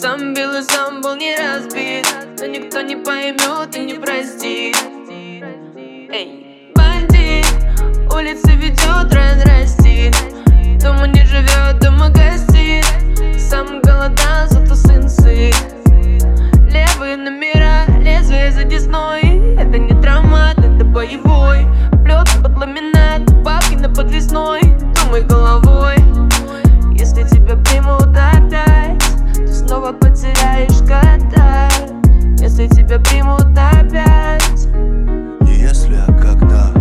Сам бил и сам был не разбит, но никто не поймет и не простит. Эй, бандит, улицы ведет, район растит. Дома не живет, дома гостит. Сам голодал, зато сын сыт. Левые номера, лезвие за десной. Это не травмат, это боевой. Плет под ламинат, бабки на подвесной. Думай головой. Если тебя примут опять, ты снова потеряешь года. Если тебя примут опять. Не если, а когда.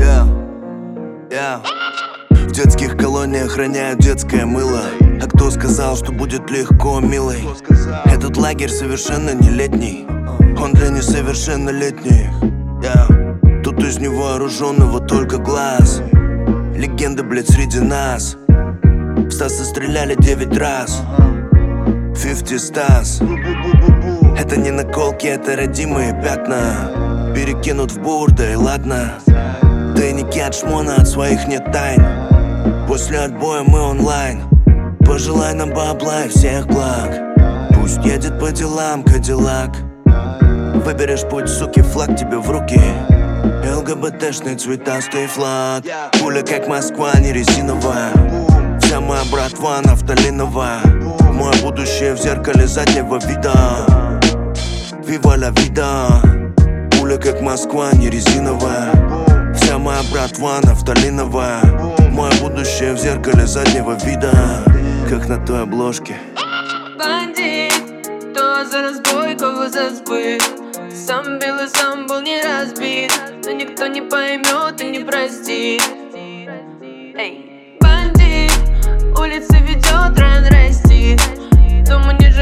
В детских колониях роняют детское мыло. А кто сказал, что будет легко, милый? Этот лагерь совершенно не летний, он для несовершеннолетних. Тут из невооруженного только глаз. Легенда, блядь, среди нас. В Стаса стреляли 9 раз. 50 Стас. Это не наколки, это родимые пятна. Перекинут в бурда и ладно. Тайники от шмона, от своих нет тайн. После отбоя мы онлайн. Пожелай нам бабла и всех благ. Пусть едет по делам Кадиллак. Выберешь путь, суки, флаг тебе в руки. ЛГБТшный цветастый флаг. Пуля как Москва, не резиновая. Вся моя братва нафталиновая. Мое будущее в зеркале заднего вида. Viva la vida. Пуля как Москва, не резиновая. Вся моя братва нафталиновая. Мое будущее в зеркале заднего вида. Как на той обложке. Бандит, кто за разбой, кого за сбыт. Сам бил и сам был не разбит, но никто не поймет и не простит. Эй, бандит, улицы ведет, район растит. Дома не